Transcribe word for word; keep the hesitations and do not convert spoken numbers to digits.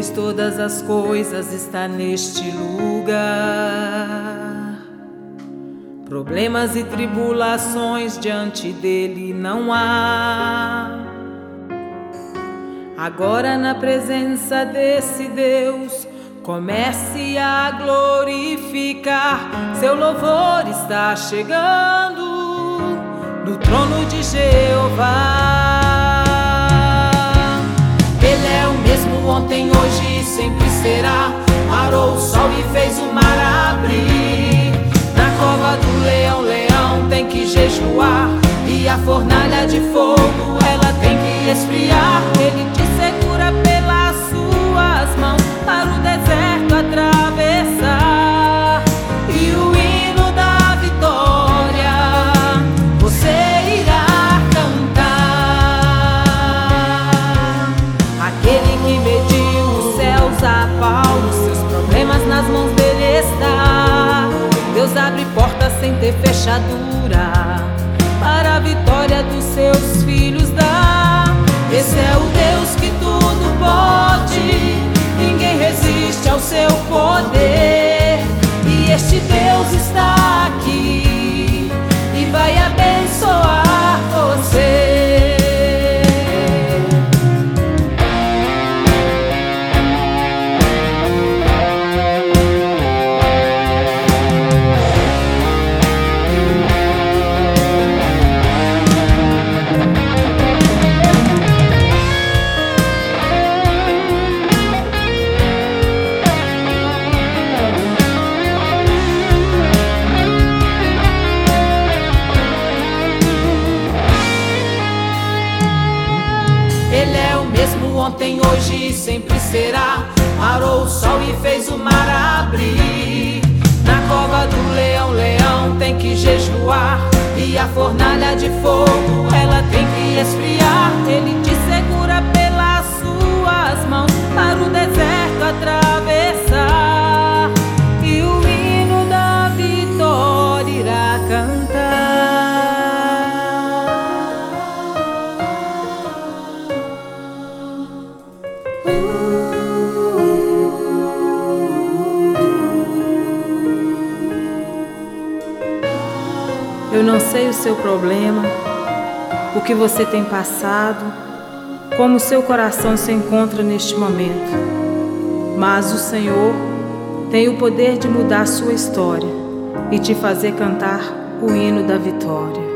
fez todas as coisas, está neste lugar. Problemas e tribulações diante dele não há. Agora, na presença desse Deus, comece a glorificar. Seu louvor está chegando no trono de Jeová. Ele é o mesmo ontem, hoje e sempre será. Parou o sol e fez o mar abrir. Na cova do leão, leão tem que jejuar. E a fornalha de fogo, ela tem que esfriar. Ele te segura pelas suas mãos para o deserto atravessar. E o hino da vitória você irá cantar. Aquele que mediu os céus a Paulo, seus problemas nas mãos dele está. Deus abre portas sem ter fechadura, para a vitória dos seus filhos dá. Esse é o Deus que tudo pode, ninguém resiste ao seu poder. E este Deus está aqui e vai abençoar você. Ele é o mesmo ontem, hoje e sempre será. Parou o sol e fez o mar abrir. Na cova do leão, leão tem que jejuar. E a fornalha de fogo, ela tem que esfriar. Ele te segura pelas suas mãos para o deserto atravessar. E o hino da vitória irá cantar. Eu não sei o seu problema, o que você tem passado, como o seu coração se encontra neste momento. Mas o Senhor tem o poder de mudar a sua história e te fazer cantar o hino da vitória.